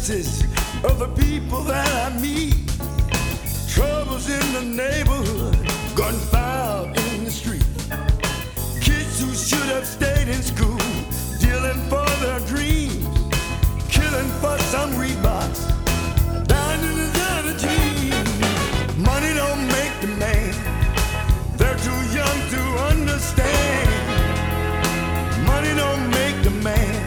faces of the people that I meet. Troubles in the neighborhood, gunfire in the street. Kids who should have stayed in school, dealing for their dreams, killing for some Reeboks, dying in designer jeans. Money don't make the man, they're too young to understand. Money don't make the man.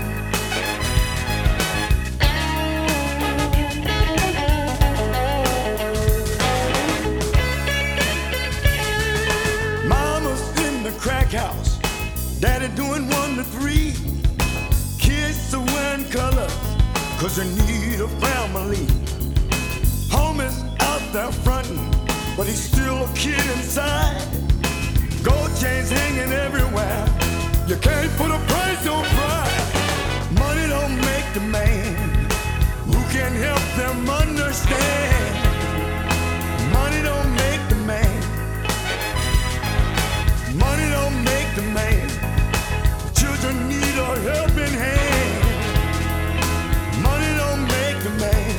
Mama's in the crack house, daddy doing 1 to 3. Kids are wearing colors, cause they need a family. Homie's out there fronting, but he's still a kid inside. Gold chains hanging everywhere, you can't put a price on pride. Money don't make the man, who can help them understand? Money don't make the man. Money don't make the man. Children need a helping hand. Money don't make the man.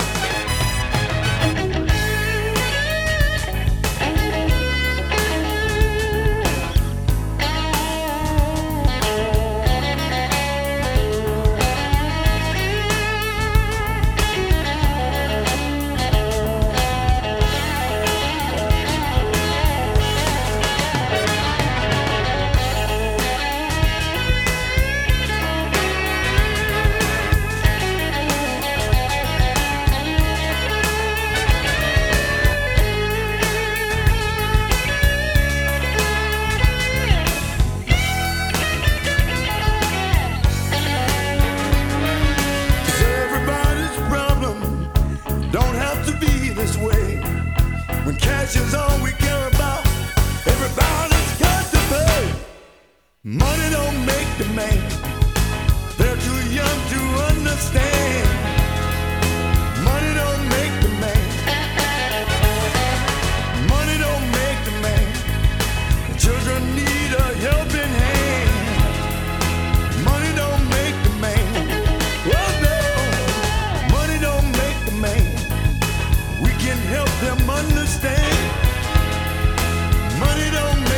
When cash is all we care about, everybody's got to pay. Money don't make the man, they're too young to understand. Money don't make the man. Money don't make the man. The children need a helping hand. Money don't make the man. Oh no, money don't make the man. We can help them understand. Money don't make